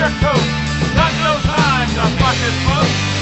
your coat. Got no time to fucking folks.